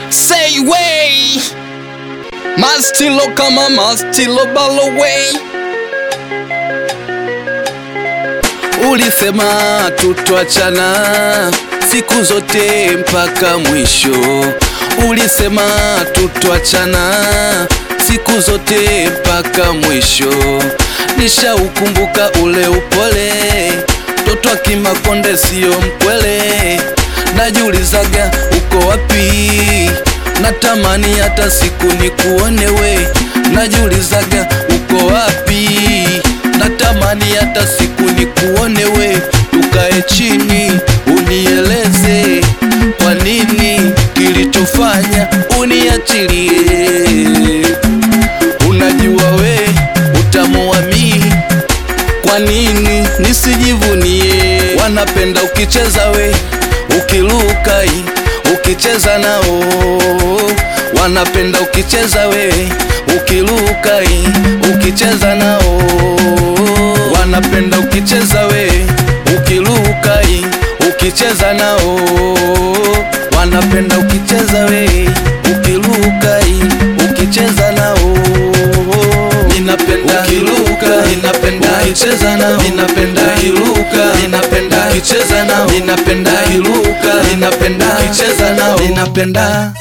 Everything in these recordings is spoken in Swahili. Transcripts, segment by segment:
Say way Mastilo kama Mastilo Baloway. Ulisema tutuachana siku zote mpaka mwisho. Ulisema tutuachana siku zote mpaka mwisho. Nishaukumbuka ule upole, mtoto wa Kimakonde sio mkwele. Najiulizaga uko wapi, natamani hata siku nikuone we. Najiulizaga uko wapi, natamani hata siku nikuone we. Tukae chini unieleze kwa nini kilichofanya uniachilie. Unajua we utamuami, kwa nini nisijivunie? Wanapenda ukicheza we, ukiluka ukicheza nao. Wanapenda ukicheza we, ukiluka ukicheza nao. Wanapenda ukicheza we, ukiluka ukicheza nao. Wanapenda ukicheza we, ukiluka ukicheza nao. Ninapenda ukiluka, ninapenda ukicheza nao. Ninapenda ukiluka, ninapenda ukicheza nao. Ninapenda ukiluka, ninapenda ukicheza nao. Ninapenda.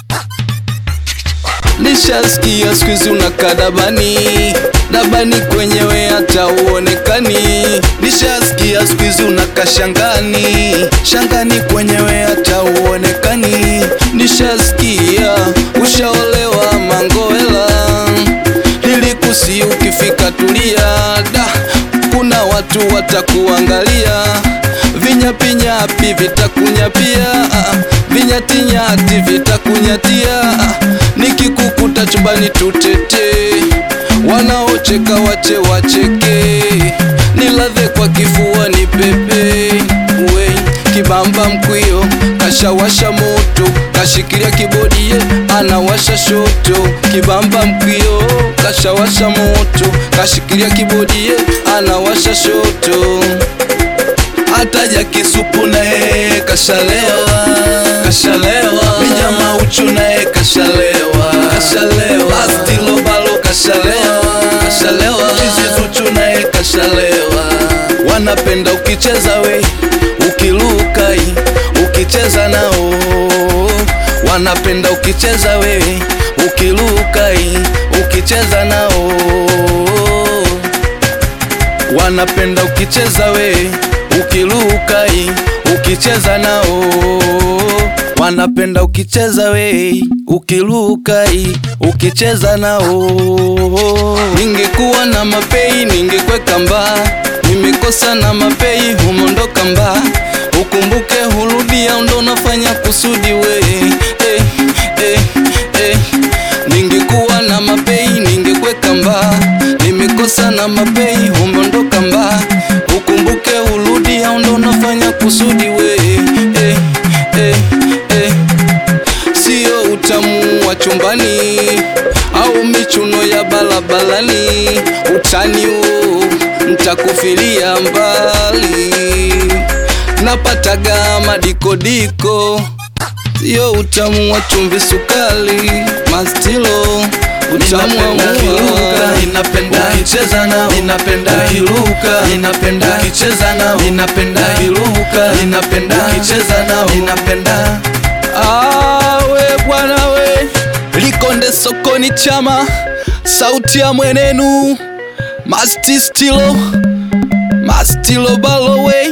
Nishasikia siku hizi unakaa dabani kwenyewe hata uonekani. Nishasikia siku hizi unakaa shangani kwenyewe hata uonekani. Nishasikia ushaolewa Mangowela, nilikusi ukifika tulia da, kuna watu watakuangalia. Vinyapinyapi vitakunyapia, vinyatinyati vitakunyatia. Nikikukuta chumbani tutete, wanaocheka wache wacheke. Niladhe kwa kifua ni pepe we. Kibamba mkwio kashawasha moto, kashikilia kibodi anawasha shoto. Kibamba mkwio kashawasha moto, kashikilia kibodi anawasha shoto. Ataja kisupu nae kashalewa, Minyama uchu nae kashalewa. Mastilo Balo kashalewa, Kizizuchu nae kashalewa. Wanapenda ukicheza we, ukiluka ukicheza nao. Wanapenda ukicheza we, ukiluka ukicheza nao. Wanapenda ukicheza we, ukiluka ukicheza nao. Wanapenda ukicheza we, ukiluka ukicheza nao. Ningekuwa na mapei ningekweka mba, nimekosa na mapei humondoka mba. Ukumbuke hurudia ndo nafanya kusudi we. Ningekuwa na mapei ningekweka mba, nimekosa na mapei humondoka mba. Ukumbuke hurudia ndo nafanya kusudi we. Sio utamu wa chumbani au michuno ya balabalani. Utani huo ntakufilia mbali, napataga madikodiko. Sio utamu wa chumvi sukali, Mastilo utamu wa mua. Ninapenda ukicheza nao, ninapenda ukiluka, ninapenda ukicheza nao, ninapenda ukiluka, ninapenda ukicheza nao. Ninapenda we bwana we. Likonde sokoni chama, sauti ya mwenenu Mastilo Baloway.